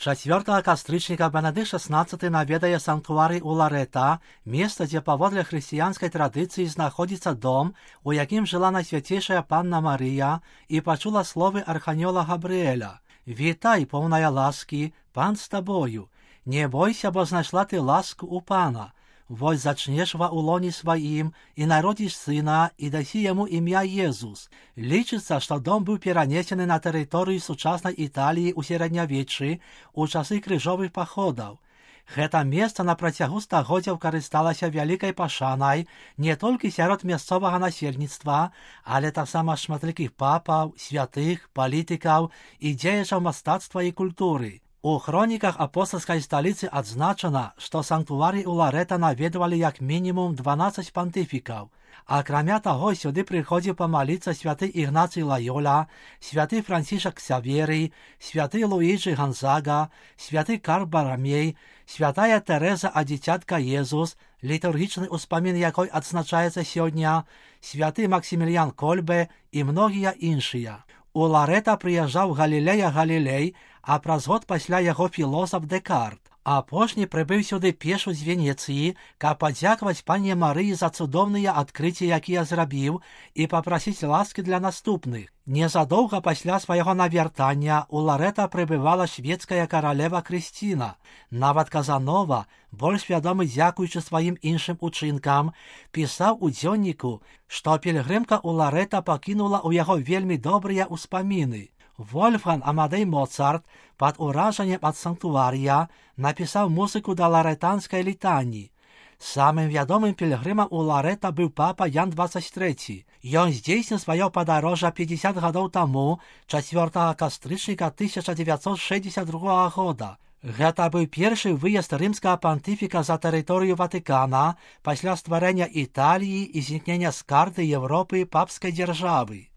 4 кастрычніка Бенедыкт XVI наведае санктуарый у Ларета, месца, дзе паводле хрысціянскай традыцыі знаходзіцца дом, у якім жыла Найсвяцейшая Панна Марыя, і пачула словы арханёла Габрыэля: «Вітай, поўная ласкі, пан з табою, не бойся, бо знайшла ты ласку у пана. Вось зачнеш ва улоні сваім і народзіш сына, і дасі яму імя Езус». Лічыцца, што дом быў перанесены на тэрыторыю сучаснай Італіі ў сярэднявеччы у часы крыжовых паходаў. Гэта месца на працягу стагоддзяў карысталася вялікай пашанай не толькі сярод мясцовага насельніцтва, але таксама шматлікіх папаў, святых, палітыкаў і дзеячаў мастацтва і культуры. У хроніках апостальскай сталіцы адзначана, што санктуарый у Ларета наведвалі як мінімум 12 пантыфікаў. Акрамя таго, сюды прыходзіў памаліцца святы Ігнацый Лайола, святы Францішак Ксаверый, святы Луіджы Гонзага, святы Карл Барамей, святая Тэрэза а дзіцятка Езус, літургічны ўспамін якой адзначаецца сёння, святы Максіміліян Кольбе і многія іншыя. У Ларета прыязджаў Галілея Галілей, а праз год пасля яго філосаф Дэкарт. Апошні прыбыў сюды пешу з Венецыі, каб падзякаваць панне Марыі за цудоўныя адкрыцці, якія зрабіў, і папрасіць ласкі для наступных. Незадоўга пасля свайго навяртання у Ларета прыбывала шведская каралева Крысціна. Нават Казанова, больш вядомы дзякуючы сваім іншым учынкам, пісаў у дзённіку, што пілгрымка ў Ларета пакінула ў яго вельмі добрыя ўспаміны. Вольфган Амадей Моцарт пад уражаннем ад санктуарыя напісаў музыку да ларетанскай літані. Самым вядомым пілгрымам у Ларета быў папа Ян XXIII. Ён здзейсніў сваё падарожжа 50 гадоў таму, 4 кастрычніка 1962 года. Гэта быў першы выезд рымскага пантыфіка за тэрыторыю Ватыкана пасля стварэння Італіі і знікнення з карты Еўропы папскай дзяржавы.